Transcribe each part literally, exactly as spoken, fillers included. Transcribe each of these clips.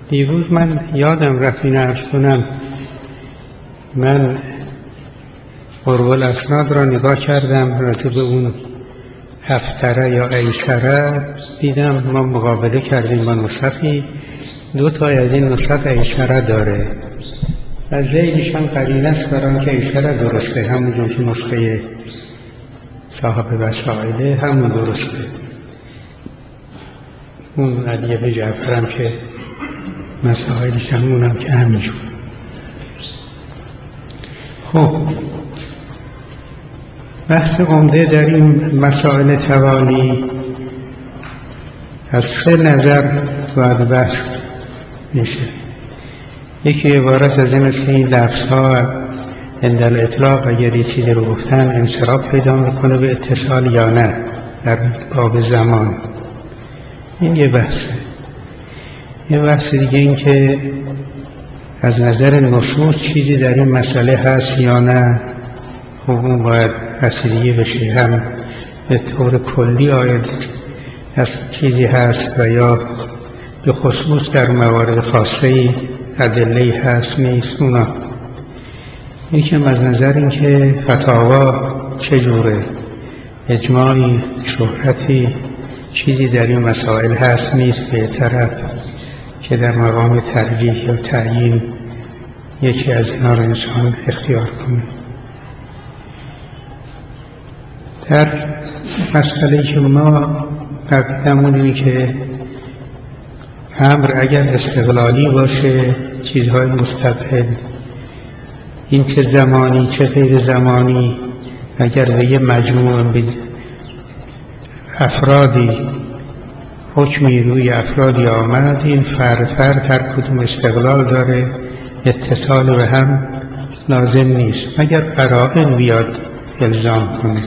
دیروز من یادم رفت این عرض کنم، من قرب الاسناد را نگاه کردم راجع به اون افتره یا ایسره، دیدم ما مقابله کردیم با نسخی، دو تا از این نسخ ایسره داره و ذیلش هم قرینه است برای که ایسره درسته، همونجور که نسخه صاحب وسائله همون درسته. اون علی بن جعفر هم که مسائلش همونم که همینجور. خب بحث عمده در این مسائل توالی از سه نظر باید بحث میشه. یکی عبارت از این است که این لفظها عند الاطلاق اگر یه چیزی رو گفتن انصراف پیدا میکنه به اتصال یا نه در باب زمان. این یه بحثه. یه بحث دیگه این که از نظر نصوص چیزی در این مسئله هست یا نه. خب اون باید رسیدگی بشه، هم به طور کلی آید از چیزی هست و یا به خصوص در موارد خاصه ادله‌ای هست نیست. اونا یکم از نظر این که فتاوا چجوره، اجماعی، شهرتی، چیزی در این مسائل هست نیست به طرف که در مقام ترجیح یا تعیین یکی از اینا رو انسان اختیار کنه. در مسئله که ما قبلمون اینه که امر اگر استقلالی باشه، چیزهای مستقل، این چه زمانی چه غیر زمانی، اگر به یه مجموعه به افرادی حکمی روی افرادی آمد، این فرد فرد هر کدوم استقلال داره، اتصال به هم لازم نیست مگر قرائن بیاد الزام کنه.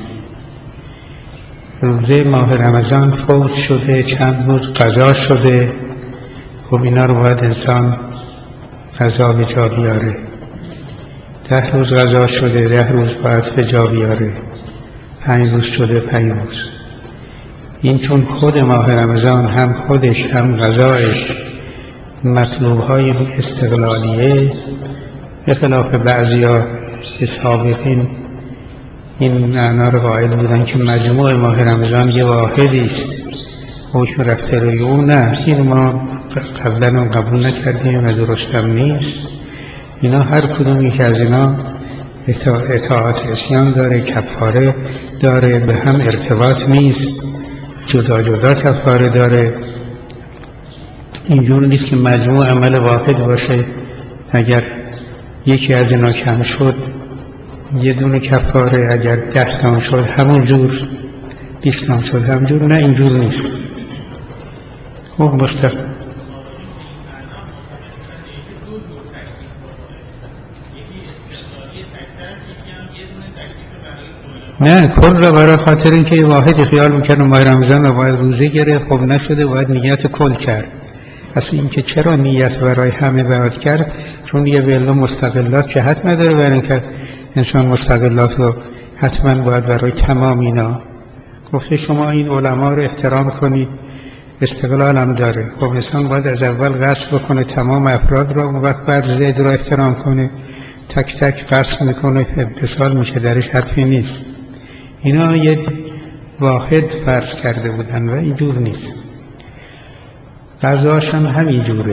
روزه ماه رمضان فوت شده، چند روز قضا شده، خب اینا رو باید انسان قضا به جا بیاره. ده روز قضا شده، ده روز باید به جا بیاره. پنج روز شده، پنج روز. این چون خود ماه رمضان هم خودش هم قضایش مطلوب‌های استقلالیه، به خلاف بعضیا که سابقین این معنا رو قائل بودن که مجموع ماه رمضان یه واحدی است، حکم رفته روی اون. نه، این ما قبلا هم قبول نکردیم و درستم نیست. اینا هر کدوم یک از اینا اطاعت عصیان داره، کفاره داره، به هم ارتباط نیست، جدا جدا کفاره داره. اینجور نیست که مجموع عمل واحد باشه، اگر یکی از اینا کم شد یه دونه کفاره، اگر ده تام شد همون جور، بیست تام شد همون جور. نه، اینجور نیست. خب مستقل نه، کل را برای خاطر این که واحدی خیال میکنه ماه رمضان رو باید روزه گرفت، خب نشده، باید نیت کل کرد. اصلا این که چرا نیت برای همه باید کرد؟ چون یه ویلا مستقلات که حتما داره، برای اینکه انسان مستقلات رو حتما باید برای تمام اینا. گفته شما این علما رو احترام کنید، استقلال هم داره. خب انسان باید از اول قصد بکنه تمام افراد رو، اون وقت بعد زید رو احترام کنه. تک تک قصد میکنه، اتصال میشه، درش حرفی نیست. اینا یه واحد فرض کرده بودن و اینجور نیست. قضاش هم همین جوره.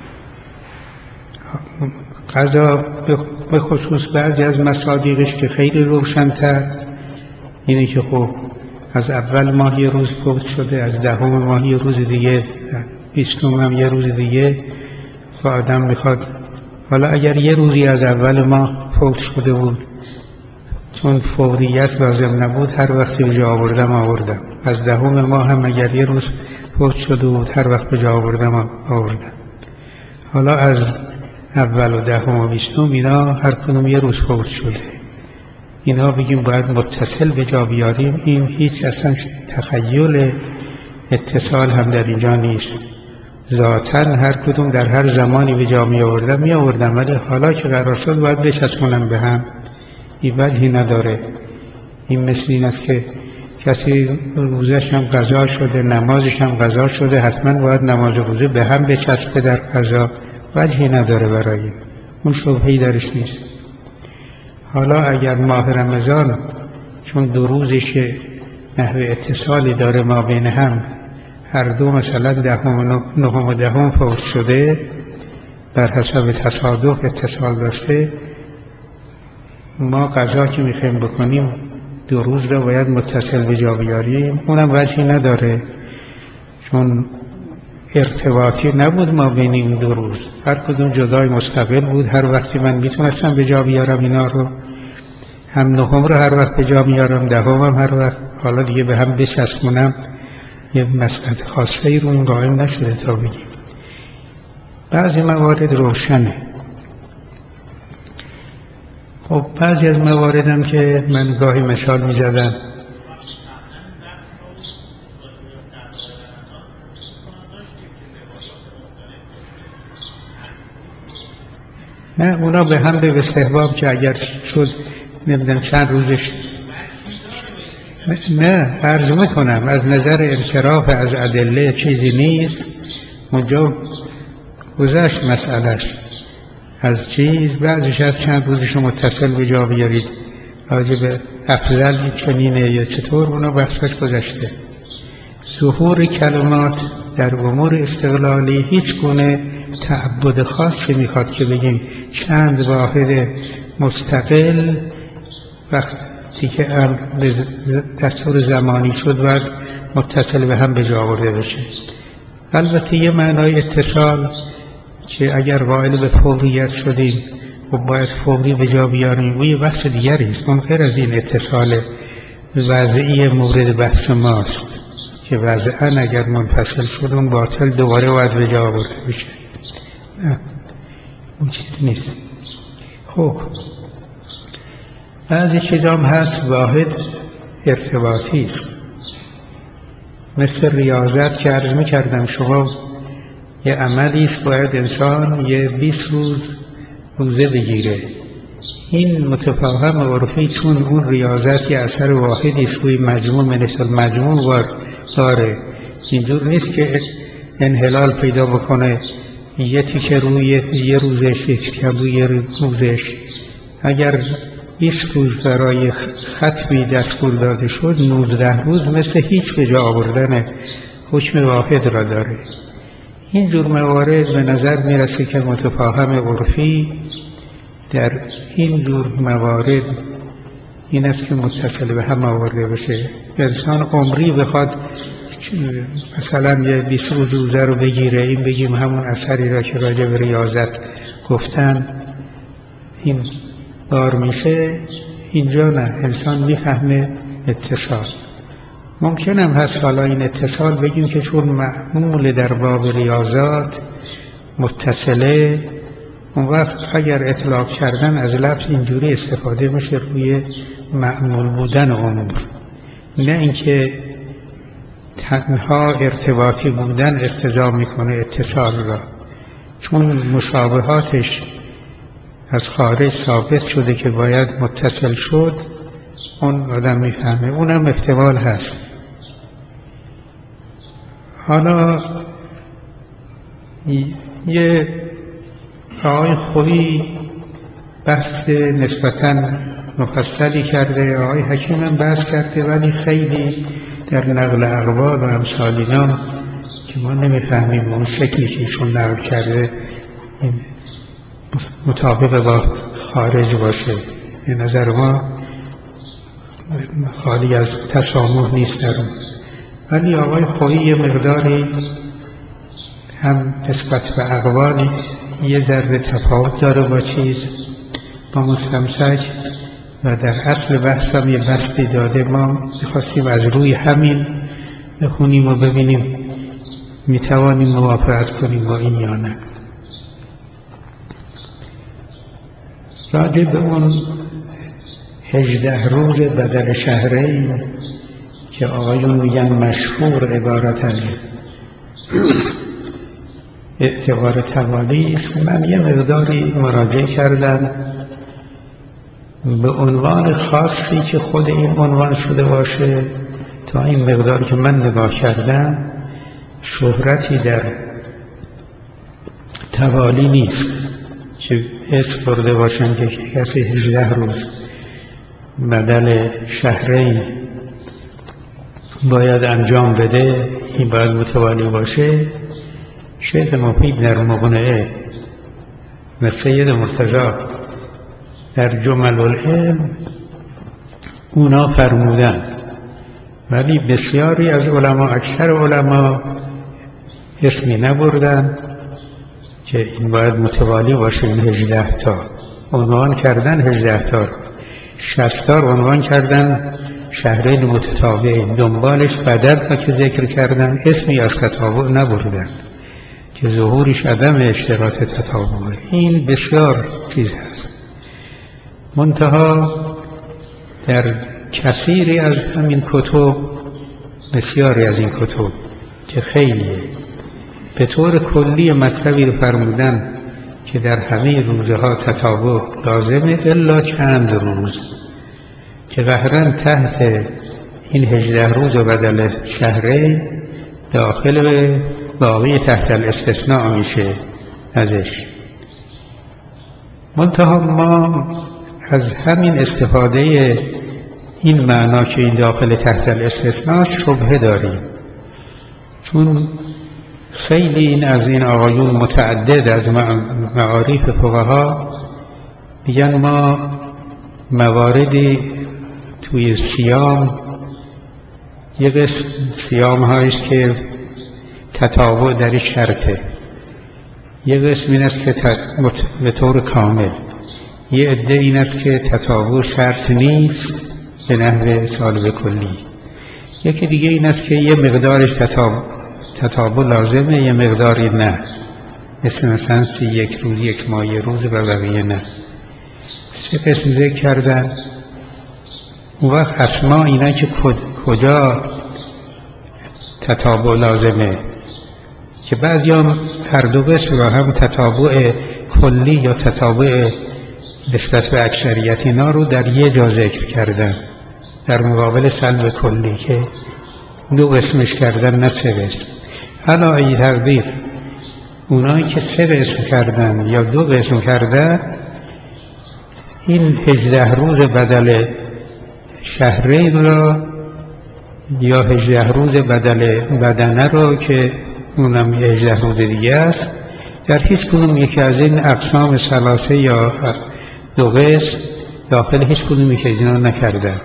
قضا به خصوص بعضی از مصادیقش که خیلی روشن‌تر اینه که خب از اول ماه یه روز فوت شده، از دهم ماه یه روز دیگه، بیستم هم یه روز دیگه. و آدم میخواد، حالا اگر یه روزی از اول ماه فوت شده بود، چون فوریت لازم نبود، هر وقتی به جا آوردم آوردم. از دهم ماه هم اگر یه روز فوت شده بود، هر وقت به جا آوردم آوردم. حالا از اول و دهم و بیستم اینا هر کدوم یه روز فوت شده، اینا بگیم باید متصل به جا بیاریم. این هیچ اصلا تخیل اتصال هم در اینجا نیست. ذاتاً هر کدوم در هر زمانی به جا می آوردم می آوردم، ولی حالا که قرار شد باید بچسبونم به هم. این وجهی نداره. این مثل این است که کسی روزش هم قضا شده، نمازش هم قضا شده، حتما باید نماز روزه به هم بچسبه در قضا، وجهی نداره برای این. اون شبهه‌ای درش نیست. حالا اگر ماه رمضان چون دو روزش نحو اتصالی داره ما بین هم، هر دو مثلا دهم و نهم و دهم فوت شده، بر حسب تصادف اتصال داشته، ما قضا که میخوایم بکنیم دو روز را باید متصل به جا بیاریم. اونم وجهی نداره چون ارتباطی نبود ما بین این دو روز، هر کدوم جدای مستقل بود. هر وقتی من میتونستم به جا بیارم اینا رو، هم نهم رو هر وقت به جا میارم، دهم هم هر وقت. حالا دیگه به هم بچسبونم یه مسئله خاصه ای رو این قائم نشده تا بگیم. بعضی موارد روشنه. خب بعضی از مواردم که من گاهی مثال میزدم، نه اونا به هم به استحباب که اگر شد نمیدونم چند روزش، نه عرض میکنم از نظر انصراف از ادله چیزی نیست. اونجا گذشت مسئلهش از چیز، بعضش از چند روزش متصل به جا بیارید، راجع به افضل چنینه یا چطور، اونا بحثش گذشته. ظهور کلمات در امور استقلالی هیچ گونه تعبد خاصی میخواد که بگیم چند واحد مستقل وقتی که به دستور زمانی شد باید متصل به هم به جا آورده بشه. البته یه معنای اتصال که اگر قائل به فوریت شدیم و باید فوری به جا بیاریم و یه بحث دیگری است. اون غیر از این اتصال وضعی مورد بحث ماست که وضعاً اگر منفصل شد اون باطل دوباره باید به جا آورده بشه. نه اون چیز نیست. خب بعضی چیزا هم هست واحد ارتباطی است، مثل ریاضت که عرض می‌کردم. شما یه عملی است باید انسان یه بیست روز روزه بگیره. این متفاهم عرفی چون اون ریاضت یه اثر واحدی است روی مجموع مثل مجموع داره، اینجور نیست که انحلال پیدا بکنه یه تیکه روی یه روزش، یه تیکه روی یه روزش. اگر بیست روز برای ختمی دستور داده شد، نوزده روز مثل هیچ به جا آوردن حکم واحد را داره. این جور موارد به نظر میرسه که متفاهم عرفی در این جور موارد این است که متصل به هم آورده بشه. انسان عمری بخواد مثلا یه بیست روز روزه رو بگیره، این بگیم همون اثری را که راجع به ریاضت گفتن این بار میشه. اینجا نه، انسان میفهمه اتصال. ممکن هم هست حالا این اتصال بگیم که چون معمول در باب ریاضات متصله، اون وقت اگر اطلاق کردن از لفظ اینجوری استفاده میشه روی معمول بودن امور، نه اینکه تنها ارتباطی بودن اقتضا میکنه اتصال را. چون مشابهاتش از خارج ثابت شده که باید متصل شد، اون آدم میفهمه. اونم احتمال هست. حالا یه آقای خویی بحث نسبتاً مفصلی کرده، آقای حکیم هم بحث کرده، ولی خیلی در نقل اقوال و امثال اینا که ما نمیفهمیم اون شکلی که ایشون نقل کرده این مطابق با خارج باشه. به نظر ما خالی از تسامح نیست در اون. ولی آقای خویی یه مقداری هم نسبت به اقوالی یه ذره تفاوت داره با چیز، با مستمسک، و در اصل بحث هم یه بستی داده. ما می‌خواستیم از روی همین بخونیم و ببینیم میتوانیم موافقت کنیم با این یا نه. راجع به اون هجده روز بدل شهرین که آقایون میگن مشهور عبارت از اعتبار توالی است، من یه مقداری مراجعه کردم به عنوان خاصی که خود این عنوان شده باشه تا این مقدار که من نگاه کردم شهرتی در توالی نیست که اسم برده باشن که کسی هجده روز بدل شهرین باید انجام بده، این باید متوالی باشه. شیخ مفید در مقنعه و سید مرتضی در جمل العلم اونا فرمودن، ولی بسیاری از علما، اکثر علما اسمی نبردن که این باید متوالی باشه. این هجده تا عنوان کردن، هجده تا رو شصت تا عنوان کردن شهرین متتابعین، دنبالش بدل که ذکر کردن، اسمی از تتابع نبردن که ظهورش عدم اشتراط تتابعه. این بسیار چیز هست. منتها در کثیری از همین کتب، بسیاری از این کتب که خیلیه، به طور کلی مطلبی رو فرمودن که در همه روزه ها تتابع لازمه الا چند روز که قهرن تحت این هجده روز و بدل شهره داخل به باقی تحت الاستثناء میشه ازش. منتها ما از همین استفاده این معنا که این داخل تحت الاستثناء شبهه داریم، چون خیلی این از این آقایون متعدد از معارف فقها میگن ما مواردی توی صیام، یه قسم صیام هاییست که تتابع در شرطه، یه قسم این است که به طور کامل، یه عده این است که تتابع شرط نیست به نحو سالب کلی، یکی دیگه این است که یه مقدارش تتابع, تتابع لازمه، یه مقداری نه، مثل مثلا سی یک روز، یک ماه، یه روز و بقیه نه. سه قسم ذکر کردن. اون وقت اسما اینا که کجا تتابع لازمه، که بعضی هم هر دو قسم را هم تتابع کلی یا تتابع نسبت به اکثریت اینا رو در یه جا ذکر کردن در مقابل سلب کلی که دو قسمش کردن نه سه قسم. حالا ای تقدیر اونایی که سه قسم کردن یا دو قسم کردن، این هجده روز بدل شهرین را یا هجده روز بدل بدنه رو که اونم هجده روز دیگه است، در هیچ کدوم یکی از این اقسام ثلاثه یا دو قسم داخل هیچ کدوم یکی از اینا نکردن.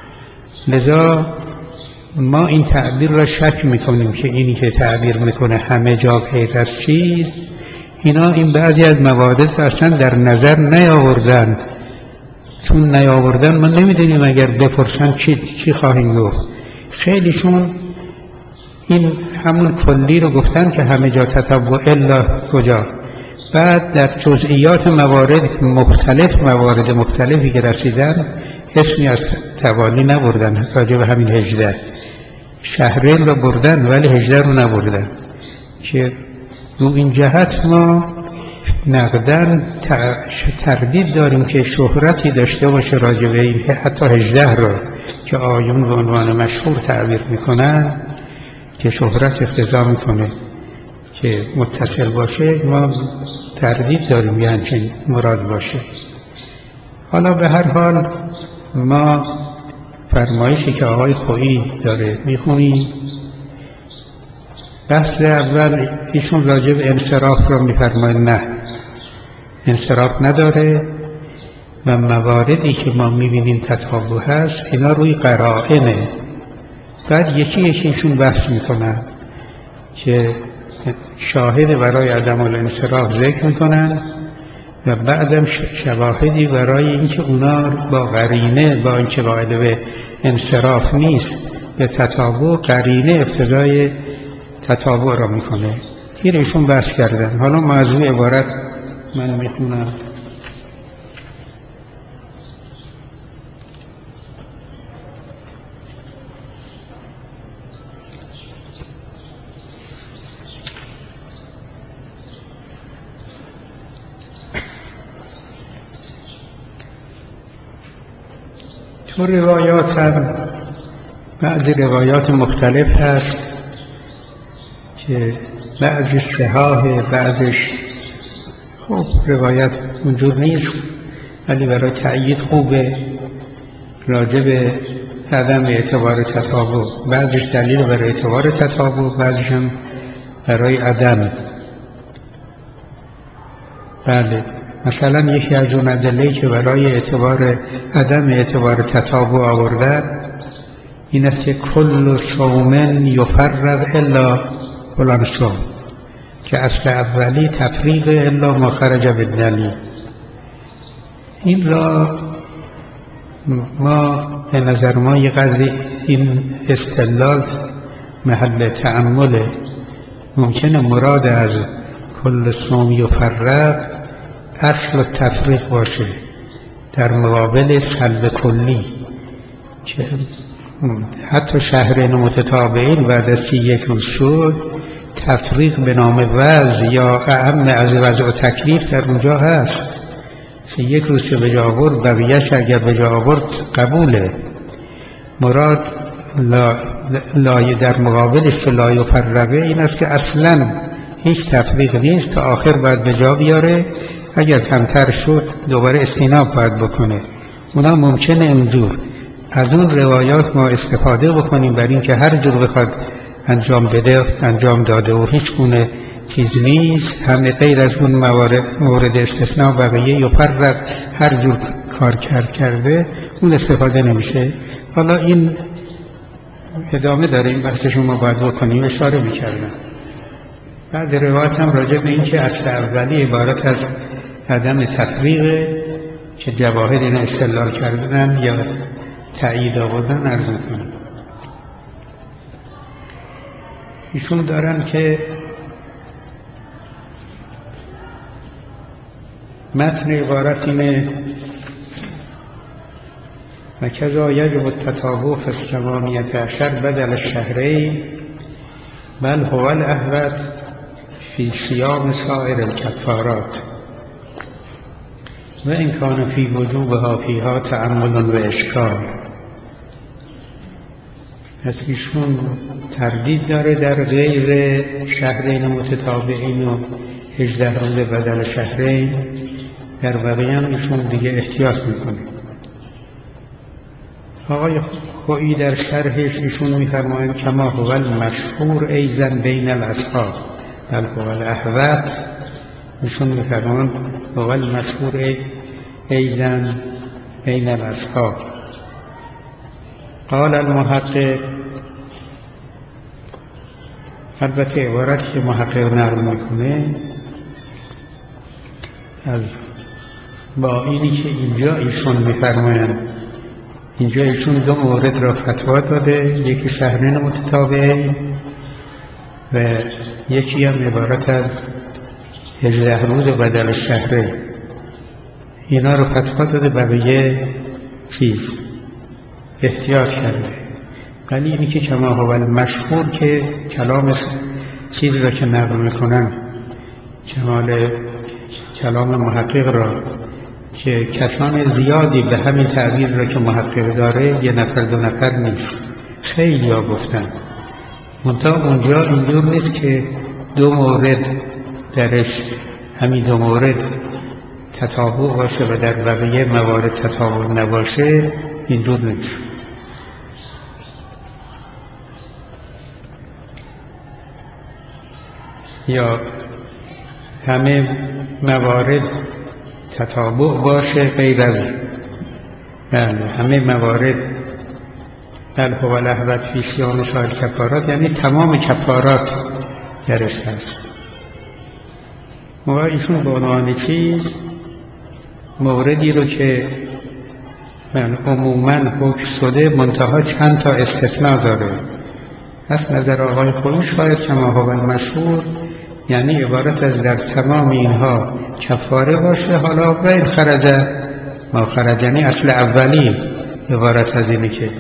لذا ما این تعبیر را شک میکنیم که اینی که تعبیر میکنه همه جا غیر از چیز، اینا این بعضی از موارد اصلا در نظر نیاوردن، چون نیاوردن ما نمیدونیم اگر بپرسن چی, چی خواهیم گفت. خیلیشون این همون کلی رو گفتن که همه جا تتابع الا کجا، بعد در جزئیات موارد مختلف، موارد مختلفی که رسیدن اسمی از توالی نبردن، راجع به همین هجده شهرین رو بردن ولی هجده رو نبردن، که رو این جهت ما نقدن تردید داریم که شهرتی داشته باشه راجع به این حتی هجده رو که آیون به عنوان مشهور تعبیر میکنن که شهرت اقتضا میکنه که متصل باشه. ما تردید داریم یه همچین مراد باشه. حالا به هر حال ما فرمایشی که آقای خویی داره میخونیم. بحث اول ایشون راجع به انصراف رو میفرماید نه، انصراف نداره و مواردی که ما میبینیم تتابع هست اینا روی قرائنه. بعد یکی یکیشون بحث میکنن که شاهد برای عدم الانصراف ذکر میکنن و بعدم شواهدی برای اینکه اونا با قرینه، با اینکه قائل به انصراف نیست، به تتابع قرینه اقتضای تتابع را میکنه. این ایشون بحث کردن. حالا موضوع عبارت من میخونم. تو روایات هم بعضی روایات مختلف هست که بعضی صحاح، بعضش خب روایت اونجور نیست، ولی برای تأیید خوبه راجع به عدم اعتبار تطابق. بعضش دلیل برای اعتبار تطابق، بعضش هم برای عدم. بله، مثلا یکی از اون ادله‌ای که برای اعتبار عدم اعتبار تطابق آورده این است که کل صوم یفرق الا فلان صوم، که اصل اولی تفریق الا ما خرج بالدلیل. این را ما به نظر ما یه قدری این استدلال محل تأمله. ممکنه مراد از کل صوم یفرق اصل و تفریق باشه در مقابل سلب کلی، که حتی شهرین متتابعین بعد از سی یک روز شد تفریق به نام وضع یا اهم از وضع و تکلیف در اونجا هست. سی یک روز که به جا آورد بقیهش اگر به جا آورد قبوله. مراد لا لای در مقابلش که لا یفرقه این است که اصلا هیچ تفریق نیست تا آخر باید به جا بیاره، اگر کمتر شد دوباره استیناب باید بکنه. اونا ممکنه اینجور از اون روایات ما استفاده بکنیم برای اینکه هر جور بخواد انجام بده انجام داده و هیچ گونه چیز نیست، همه غیر از اون موارد مورد استثناء بقیه یفرق هر جور کار کرد کرده اون استفاده نمیشه. حالا این ادامه داره، این بحثش ما باید بکنیم. اشاره میکردم بعد روایت هم راجع به این که اصل اولی عبارت از عدم تفریقه که جواهر این استدلال کردن یا تأیید آوردن عرض میکنم. ایشون دارن که متن عبارت اینه و کذا یجب التطابق فی الثمانیة عشر بدل الشهرین بل هو الاحوط فی صیام سایر الکفارات و ان کان فی وجوبها فیها تأمل و اشکال. پس ایشون تردید داره در غیر شهرین متتابعین و هجده روز بدل شهرین، در بقیه هم ایشون دیگه احتیاط میکنه. آقای خویی در شرحش ایشون میفرمایند کما هو المشهور ایضا بین الاصحاب بل هو الاحوط. ایشون میفرمایند هو المشهور ایضا بین الاصحاب. قال المحقق، البته عبارت که محقق نقل میکنه از با اینی که اینجا ایشون میفرمایند اینجا ایشون دو مورد را فتوا داده، یکی شهرین متتابعین و یکی هم عبارت از هجده روز بدل شهرین. اینا رو فتوا داده، بقیه چیز احتیاط کرده. ولی اینی که کما هو المشهور که کلام چیز را که نقل میکنن کمال کلام محقق را که کسان زیادی به همین تعبیر را که محقق داره، یه نفر دو نفر نیست، خیلی ها گفتن. منتها اونجا اینجور نیست که دو مورد درش همین دو مورد تطابق باشه و در بقیه موارد تطابق نباشه، اینجور نیست. یا همه موارد تطابق باشه غیر از بله همه موارد بل هو الاحوط فی صیام سایر کفارات، یعنی تمام کفارات درش هست. ما ایشون به عنوان چیز موردی رو که من عموما حکم شده منتها چند تا استثناء داره، از نظر آقای خویی شاید کما هو المشهور یعنی عبارت از در تمام اینها کفاره باشه. حالا غیر خرج ما خرج یعنی اصل اولی عبارت از اینه که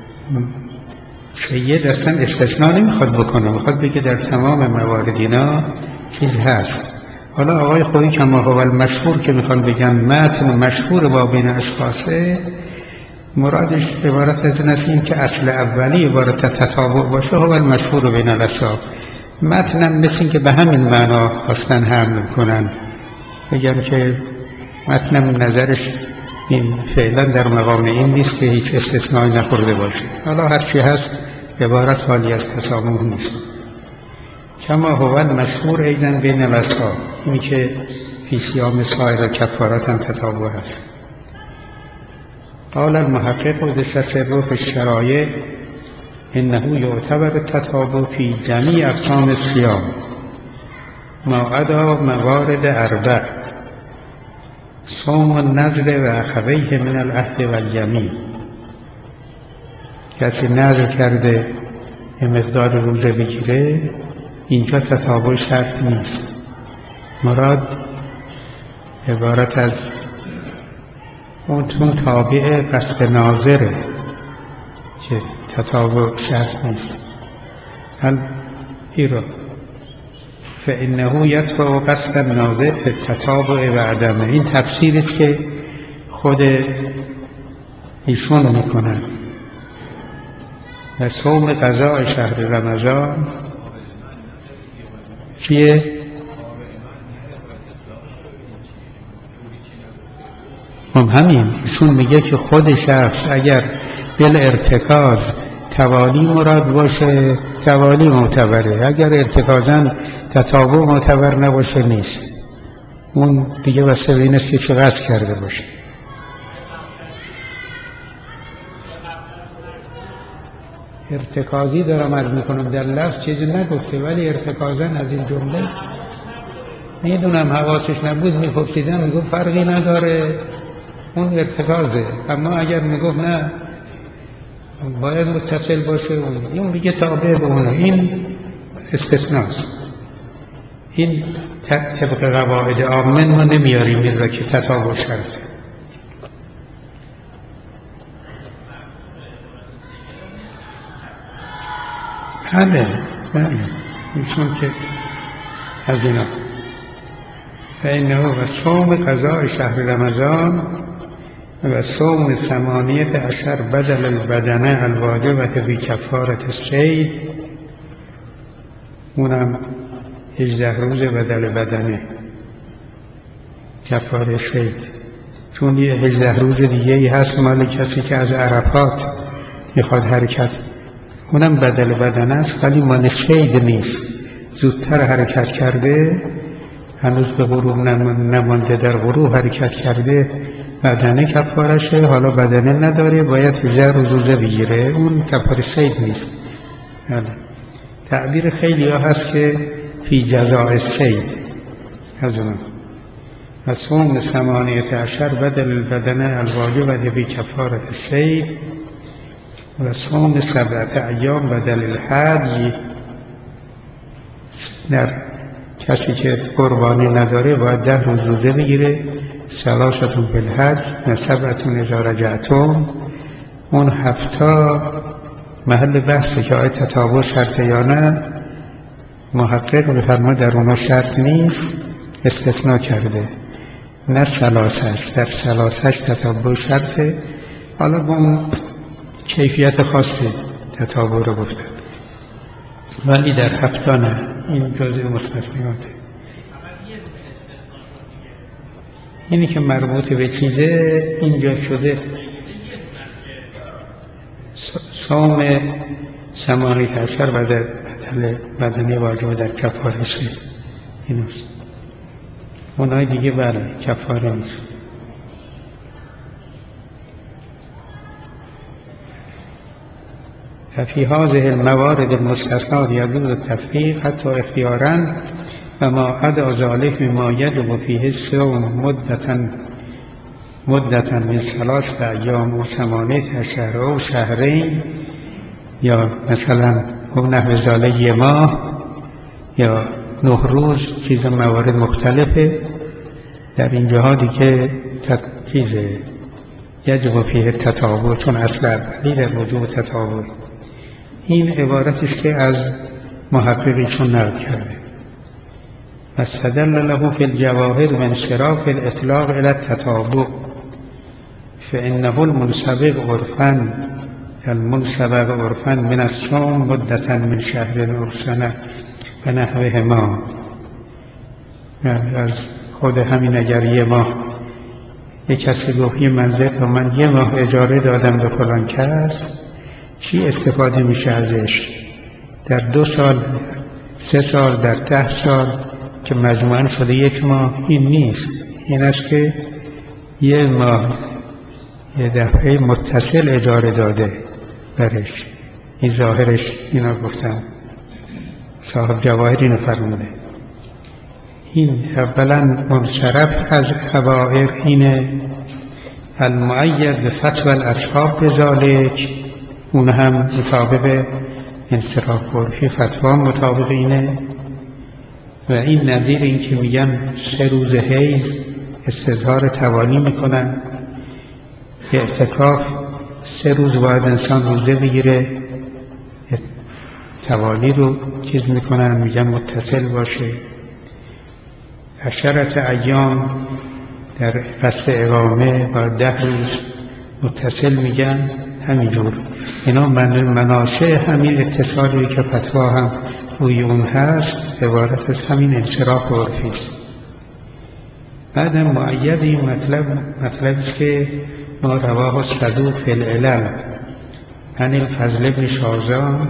سید اصلا استثناء نمیخواد بکنه، میخواد بگه در تمام موارد اینا چیز هست. حالا آقای خویی کما هو المشهور که میخوان بگن متن مشهور با بین اشخاصه، مرادش عبارت از این که اصل اولی عبارت تتابع باشه هو المشهور بین الاشیاء. متنم مثل این که به همین معنا خواستن حمل کنن، بگم که متنم نظرش این فعلا در مقام این نیست که هیچ استثنایی نخورده باشه. حالا هرچی هست عبارت خالی از تسامح نیست. کما هو المشهور ایضا بین الاشیاء، این که فی صیام سایر کفارات هم تتابع هست. قال المحقق قدس سره فی الشرایع انه یعتبر التتابع فی جمیع اقسام الصیام ما عدا موارد اربع: صوم النذر و اخویه من العهد و الیمین. کسی نذر کرده یه مقدار روزه بگیره، اینجا تتابع شرط نیست. مراد عبارت از اون تابع قصد ناظره که تتابع شرط نیست. هل ایرا فإنه یتبع قصد الناظر به تتابع و عدمه. این تفسیری است که خود ایشون میکنن. و صوم قضاء شهر رمضان چیه؟ هم همین ایشون میگه که خود شخص اگر بل ارتکاز توالی مراد باشه توالی معتبره، اگر ارتکازاً تتابع معتبر نباشه نیست. اون دیگه واسه این است که چه قصد کرده باشه. ارتکازی دارم عرض میکنم، در لفظ چیزی نگفته ولی ارتکازاً از این جمله میدونم حواسش نبود میپرسیدم میگفت فرقی نداره اون ارتکازه، اما اگر میگفت نه باید متصل باشه اون اون دیگه تابع به اونه، این استثناست. این طبق قواعد عامه ما نمیاریم این را که تتابع شرطه. بله بله چون که از اینا فإنه و صوم قضاء شهر رمضان و صوم ثمانیت عشر بدل البدنه الواجبت بی کفارت الصید، اونم هجده روز بدل بدنه کفاره صید. چون یه هجده روز دیگه ای هست مال کسی که از عرفات میخواد حرکت، اونم بدل بدنه است ولی مال صید نیست، زودتر حرکت کرده، هنوز به غروب نمانده، در غروب حرکت کرده، بدنه کفارشه، حالا بدنه نداره باید هجده روز روزه بگیره، اون کفاره صید نیست. تعبیر خیلی ها هست که فی جزاء الصید از اون و صوم ثمانیت عشر بدل البدنه الواجبت بی کفارت الصید و صوم سبعت ایام بدل الحج. در کسی که قربانی نداره باید ده روز روزه بگیره، ثلاثتون بالحج و سبعتون اذا رجعتم. اون هفتا محل بحثه که آیا تتابع شرطه یا نه. محقق بفرما در اونا شرط نیست، استثناء کرده، نه ثلاثش، در ثلاثش تتابع شرطه، حالا با اون کیفیت خاصی تتابع رو گفتن، ولی در هفتا نه، این جزء مستثنیاته. اینی که مربوط به چیزه اینجا شده صوم ثمانیت عشر بدل بدنه واجب در کفاره صید، اینوست. اونای دیگه بله کفاره نیست. ففي هذه الموارد المستثناة يجوز التفريق حتى اختيارا وما عدا ذلك مما يجب فيه الصوم مدة مدة من ثلاثة أيام و ثمانية عشر و شهرين، یا مثلا او نحو ذلك یه ماه یا نه روز، چیز موارد مختلفه. در این جهادی که چیزه یجب فیه تتابع، چون اصل اولی در وجوب تتابع. این عبارتش که از محققیشون نقل کرده. واستدل له فی الجواهر من انصراف الاطلاق الی التتابع فإنه المنسبق عرفاً المنسبق عرفاً من الصوم مدة من شهر ارسنه به نحوه ما. از خود همین اگر یه ماه یک کسی گفت یه منزل رو من یه ماه اجاره دادم به فلان کس، چی استفاده میشه ازش؟ در دو سال، سه سال، در ده سال که مجموعاً شده یک ماه. این نیست. این است که یه ماه یه دفعه متصل اجاره داده برش. این ظاهرش اینا گفتم، صاحب جواهر اینو فرموده. این اولا منصرف از حوائر اینه. المؤید به فتوى الاصحاب بذالک، اون هم مطابق انصراف عرفی فتوا مطابق اینه. و این نظیر این که میگن سه روز حیض استظهار توالی میکنن، اعتکاف سه روز باید انسان روزه بگیره، توالی رو چیز میکنن، میگن متصل باشه. عشرت ایام در قصد اقامه باید ده روز متصل میگن. همینجور اینا من مناشأ همین اتصالی که فتوا هم روی اون هست عبارت از همین انصراف عرفی است. بعد مؤید این مطلب مطلبی که ما رواه الصدوق فی العلل عن الفضل بن شازان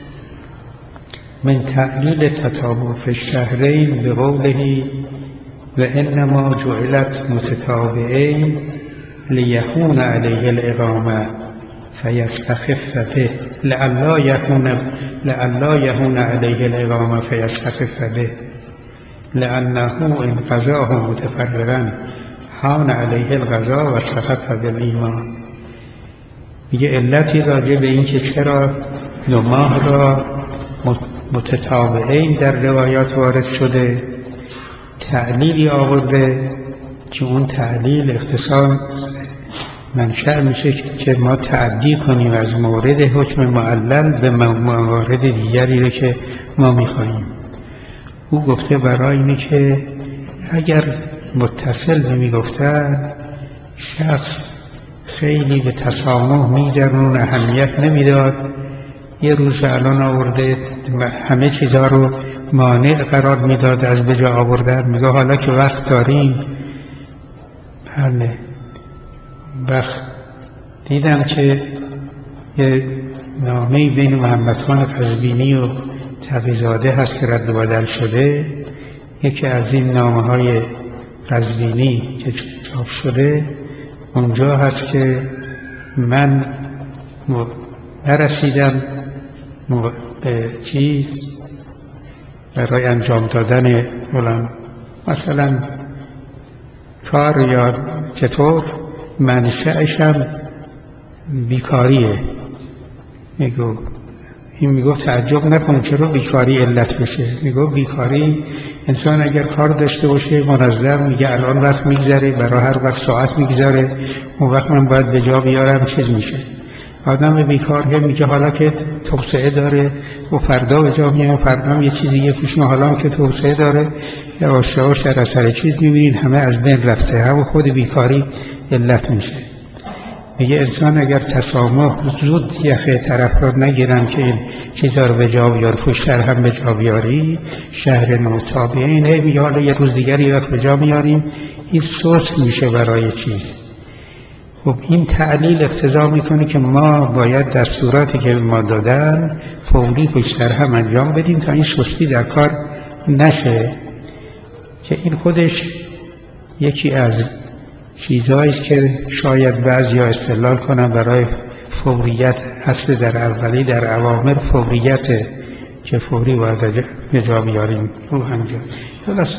من تعلیل تتابع فی الشهرین بقوله و انما جعلت متتابعین لیهون علیه الاقامه فیستخف به لئلا یهون لئلا یهون علیه الاقامه فیستخف به لأنه ان قضاه متفرقا حان علیه القضا و استخف بالایمان. میگه علتی راجع به این که چرا دو ماه را متتابعین در روایات وارد شده، تعلیلی آورده که اون تعلیل اختصار منشأ میشه که ما تعدی کنیم از مورد حکم معلل به موارد دیگری رو که ما میخواییم. او گفته برای اینه که اگر متصل نمیگفتن شخص خیلی به تسامح میگذرون، اهمیت نمیداد. یه روز الان آورده همه چیزها رو مانع قرار میداد از به جا آوردن. میگه حالا که وقت داریم، بله وقت دیدم که یه نامه‌ای بین محمد خان قزوینی و تقی‌زاده هست که رد و بدل شده. یکی از این نامه‌های قزوینی که چاپ شده اونجا هست که من نرسیدم به چیز برای انجام دادن علم مثلا کار یا چطور، منشأشم بیکاریه. میگو این میگو تعجب نکن چرا بیکاری علت بشه. میگو بیکاری انسان اگر کار داشته باشه منظم، میگه الان وقت میگذره، برای هر وقت ساعت میگذره، اون وقت من باید به جا بیارم، چیز میشه. آدم بیکار هم میگه حالا که توسعه داره و فردا به جا میام، فردا یه چیزی یه پوشم، حالا که توسعه داره یواش یواش در اثر چیز میبینید همه از بین رفته. هم خود بیکاری علت میشه. میگه انسان اگر تسامح زود یخه طرف را نگیرن که این چیزا رو به جا بیار، پشتر هم به جا بیاری، شهر نوتابعین هی میگه حالا یه روز دیگری وقت به جا میاریم، این سوس میشه برای چیز. خب این تعلیل اقتضا میکنه که ما باید دستوراتی که ما دادن فوری پشتر هم انجام بدیم تا این سستی در کار نشه. که این خودش یکی از چیزهاییست که شاید بعضیا استدلال کنن برای فوریت. اصل در اولی در اوامر فوریت که فوری باید به جا بیاریم رو همجا. خلاص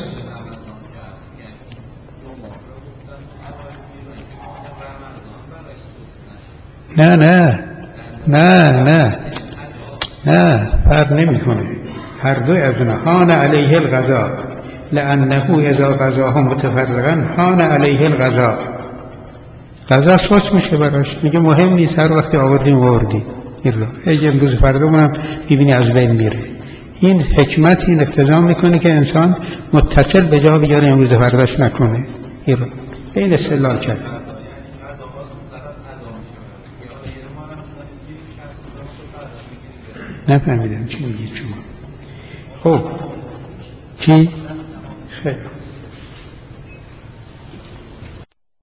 نه نه نه نه نه فرق نمی کنه. هر دوی از اونها حان علیه القضا لأنه اذا قضاها متفرقا حان علیه القضا. قضا سوچ میشه براش. میگه مهم نیست، هر وقتی آوردیم آوردیم این رو اگه امروز فردامونم ببینی از بین میره. این حکمت این اقتضا میکنه که انسان متصل به جا بیاره، امروز فرداش نکنه. این رو این استدلال کرد. نفهمیدم چی میگید شما. خب چی؟ خیلی